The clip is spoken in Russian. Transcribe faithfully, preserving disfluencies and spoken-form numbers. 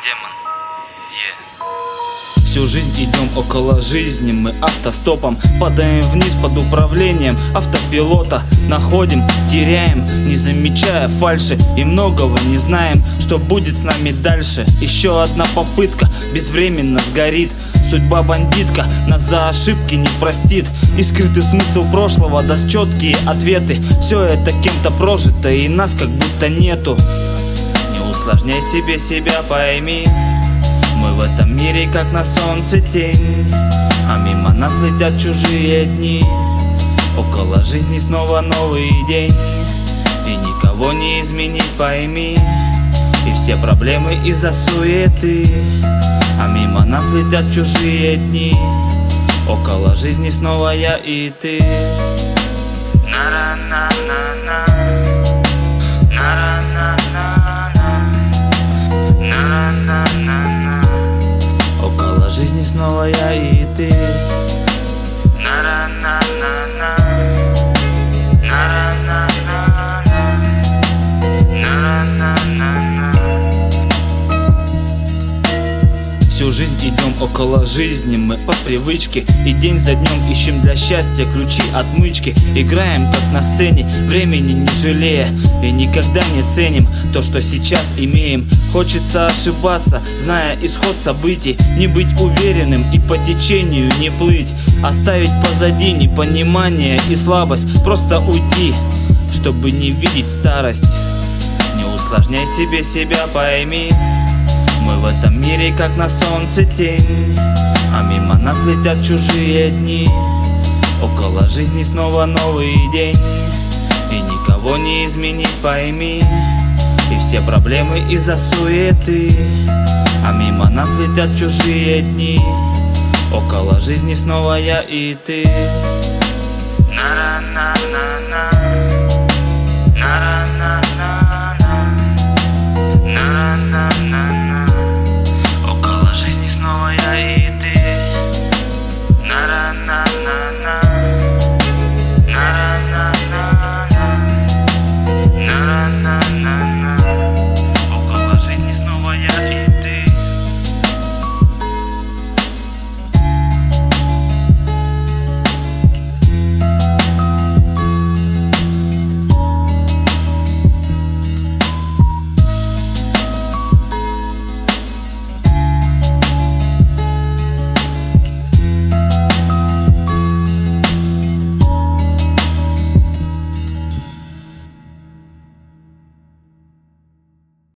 Демон. Yeah. Всю жизнь идем около жизни, мы автостопом падаем вниз под управлением автопилота. Находим, теряем, не замечая фальши, и многого не знаем, что будет с нами дальше. Еще одна попытка безвременно сгорит. Судьба бандитка нас за ошибки не простит. И скрытый смысл прошлого даст четкие ответы. Все это кем-то прожито, и нас как будто нету. Не усложняй себе себя, пойми, мы в этом мире как на солнце тень, а мимо нас летят чужие дни. Около жизни снова новый день, и никого не изменить, пойми. И все проблемы из-за суеты, а мимо нас летят чужие дни. Около жизни снова я и ты. На-на-на-на-на, на-на-на-на-на, на-на-на-на. Около жизни снова я и ты. На-на-на-на-на, на-на-на-на-на, на-на-на-на. Всю жизнь идем около жизни, мы по привычке, и день за днем ищем для счастья ключи отмычки. Играем как на сцене, времени не жалея, и никогда не ценим то, что сейчас имеем. Хочется ошибаться, зная исход событий, не быть уверенным и по течению не плыть. Оставить позади непонимание и слабость, просто уйти, чтобы не видеть старость. Не усложняй себе себя, пойми, мы в этом мире как на солнце тень, а мимо нас летят чужие дни. Около жизни снова новый день, и никого не изменить, пойми. И все проблемы из-за суеты, а мимо нас летят чужие дни. Около жизни снова я и ты. На-на-на-на-на, на-на-на-на-на, на-на-на-на. Около жизни снова я и ты. На-на-на-на-на.